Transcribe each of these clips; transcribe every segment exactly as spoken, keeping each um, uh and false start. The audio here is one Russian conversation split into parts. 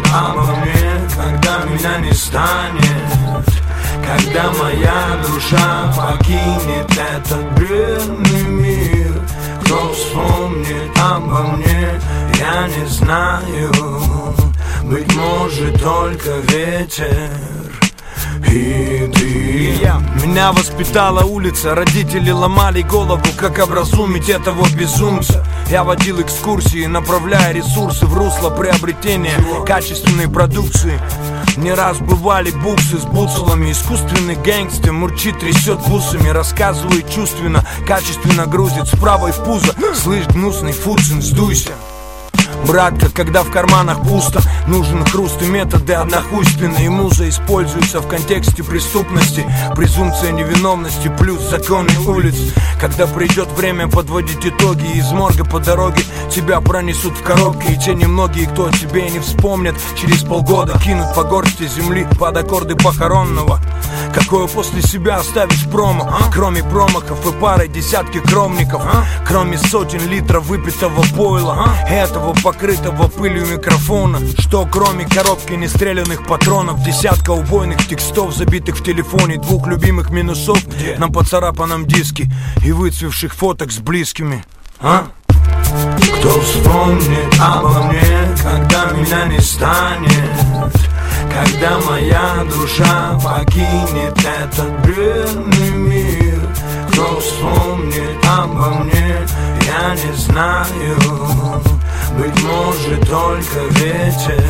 обо мне, когда меня не станет, когда моя душа покинет этот бедный мир. Кто вспомнит обо мне, я не знаю. Быть может только ветер и ты. Я. Меня воспитала улица, родители ломали голову, как образумить этого безумца. Я водил экскурсии, направляя ресурсы в русло приобретения качественной продукции. Не раз бывали буксы с буцелами. Искусственный гэнгстер мурчит, трясет бусами. Рассказывает чувственно, качественно грузит с правой в пузо. Слышь, гнусный фуцин, сдуйся. Братка, когда в карманах пусто, нужен хруст и методы однохуйственные. Муза используется в контексте преступности, презумпция невиновности плюс законы улиц. Когда придет время подводить итоги, из морга по дороге тебя пронесут в коробке. И те немногие, кто о тебе не вспомнят, через полгода кинут по горсти земли под аккорды похоронного. Какое после себя оставишь промо, а? Кроме промахов и пары десятки кромников, а? Кроме сотен литров выпитого пойла, а? Этого покрытого пылью микрофона. Что кроме коробки нестрелянных патронов, десятка убойных текстов, забитых в телефоне, двух любимых минусов Где? На поцарапанном диске и выцвевших фоток с близкими, а? Кто вспомнит обо мне, когда меня не станет, когда моя душа покинет этот бедный мир. Кто вспомнит обо мне, я не знаю. Быть может только ветер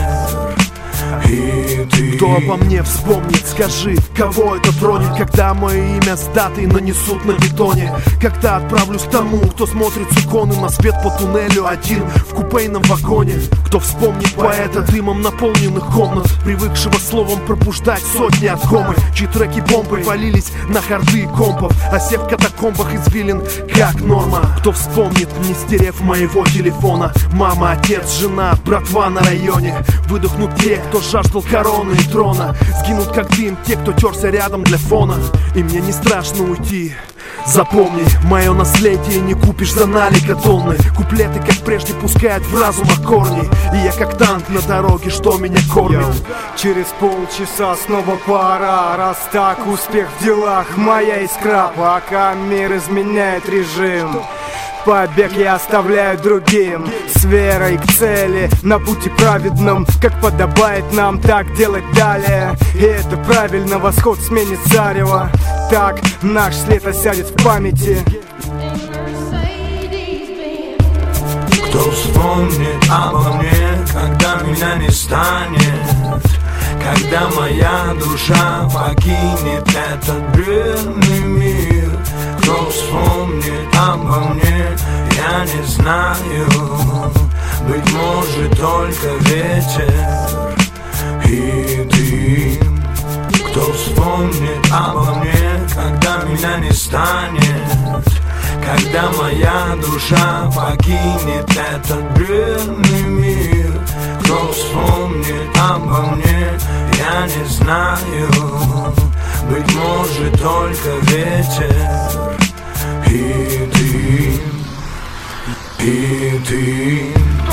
и ты. Кто обо мне вспомнит, скажи, кого это тронет, когда мое имя с датой нанесут на бетоне. Когда отправлюсь к тому, кто смотрит с иконы на свет по туннелю один в купейном вагоне. Кто вспомнит поэта дымом наполненных комнат, привыкшего словом пробуждать сотни от комы, чьи треки бомбой валились на харды и компов, а все в катакомбах извилин как норма. Кто вспомнит, не стерев моего телефона, мама, отец, жена, братва на районе. Выдохнут те, кто жаждал короны и трона, сгинут как дым те, кто терся рядом для фона. И мне не страшно уйти. Запомни, мое наследие не купишь за налика тонны. Куплеты, как прежде, пускают в разумах корни. И я как танк на дороге, что меня кормит. Йоу. Через полчаса снова пора. Раз так, успех в делах моя искра. Пока мир изменяет режим, побег я оставляю другим. С верой к цели, на пути праведном, как подобает нам так делать далее. И это правильно, восход сменит царева. Так наш след осядет в памяти. Кто вспомнит обо мне, когда меня не станет, когда моя душа покинет этот бедный мир. Кто вспомнит обо мне, я не знаю. Быть может только ветер и ты. Кто вспомнит обо мне, когда меня не станет, когда моя душа покинет этот бедный мир. Кто вспомнит обо мне, я не знаю. Быть может только ветер и ты, и ты.